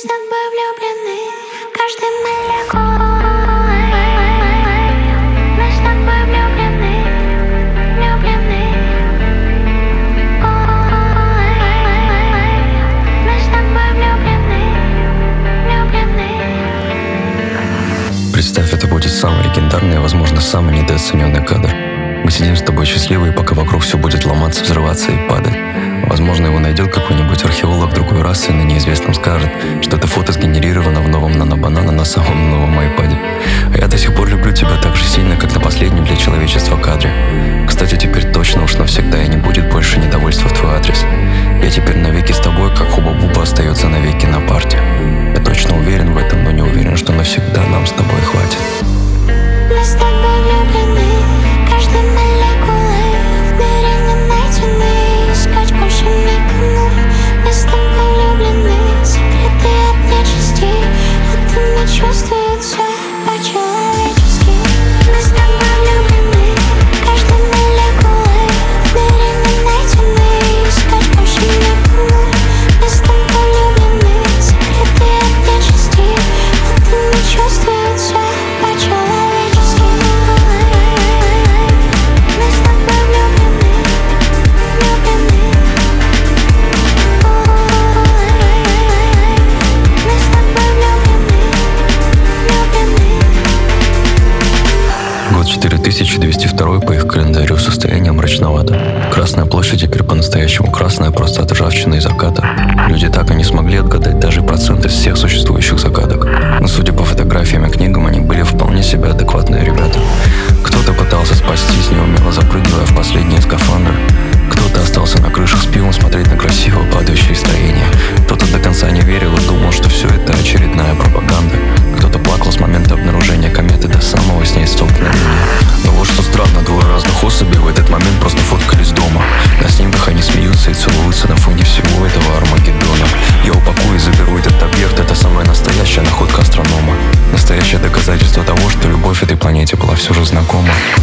с тобой влюблены, каждой молекулой. Мы с тобой влюблены, влюблены. Мы с тобой влюблены, влюблены. Представь, это будет самый легендарный и, возможно, самый недооцененный кадр. Мы сидим с тобой счастливые, пока вокруг все будет ломаться, взрываться и падать. Возможно, его найдет какой-нибудь археолог другой расы и на неизвестном скажет, что это фото сгенерировано в новом нано-банана на самом новом айпаде. А я до сих пор люблю тебя так же сильно, как на последнем для человечества кадре. Кстати, теперь точно уж навсегда и не будет больше недовольства в твой адрес. Я теперь навеки с тобой, как Хуба-Буба остается навеки на парте. Я точно уверен в этом, но не уверен, что навсегда нам с тобой хватит. Мы с тобой влюблены, каждой молекулой в мире не найдены, искать больше некому. Мы с тобой влюблены, закрыты от нечисти, это не чувствуется по-человечески. Мы с тобой влюблены, каждой молекулой в мире не найдены, искать больше некому. Мы с тобой влюблены, закрыты от нечисти, это не чувствуется по-человечески. Мы с тобой влюблены, влюблены. Мы с тобой влюблены, влюблены. Год 4202 по их календарю, состояние мрачновато. Красная площадь теперь по-настоящему красная, просто от ржавчины и заката. Люди так и не смогли отгадать даже процент из всех существующих загадок. Но судя по фотографиям и книгам, они были вполне себе адекватные ребята. Кто-то пытался спастись, неумело запрыгивая в последние скафандры. Кто-то остался на крышах с пивом смотреть на красиво падающее строение. Кто-то до конца не верил и думал, что все это очередная пропаганда. Кто-то плакал с момента обнаружения кометы до самого с ней столкновения. Но вот что странно, двое разных особей в этот момент просто фоткались дома. На снимках они смеются и целуются на фоне всего этого Армагеддона. Я упакую и заберу этот объект, это самая настоящая находка астронома. Настоящее доказательство того, что любовь этой планете была все же знакома.